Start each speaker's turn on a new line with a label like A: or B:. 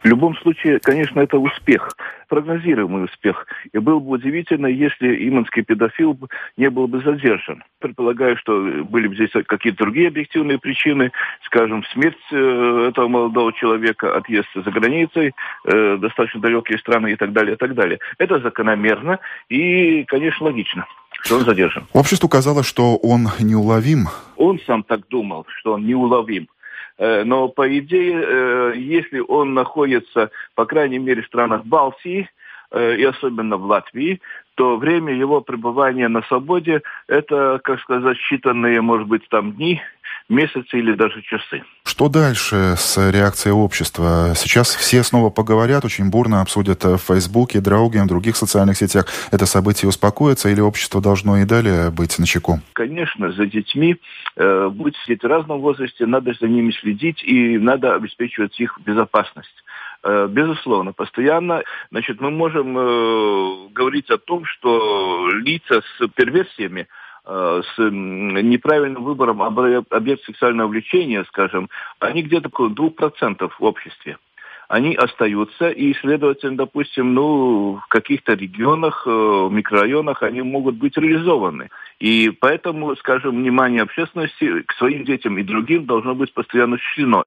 A: В любом случае, конечно, это успех, прогнозируемый успех. И было бы удивительно, если иманский педофил не был бы задержан. Предполагаю, что были бы здесь какие-то другие объективные причины, скажем, смерть этого молодого человека, отъезд за границей, достаточно далекие страны и так далее, и так далее. Это закономерно и, конечно, логично, что он задержан.
B: Обществу казалось, что он неуловим.
A: Он сам так думал, что он неуловим. Но, по идее, если он находится, по крайней мере, в странах Балтии, и особенно в Латвии, то время его пребывания на свободе – это, как сказать, считанные, может быть, там дни, месяцы или даже часы.
B: Что дальше с реакцией общества? Сейчас все снова поговорят, очень бурно обсудят в Фейсбуке, Драуге, в других социальных сетях. Это событие успокоится или общество должно и далее быть начеку?
A: Конечно, за детьми, будь дети в разном возрасте, надо за ними следить и надо обеспечивать их безопасность. Безусловно, постоянно. Значит, мы можем говорить о том, что лица с перверсиями, с неправильным выбором объекта сексуального влечения, скажем, они где-то около 2% в обществе. Они остаются, и, следовательно, допустим, в каких-то регионах, микрорайонах они могут быть реализованы. И поэтому, скажем, внимание общественности к своим детям и другим должно быть постоянно учтено.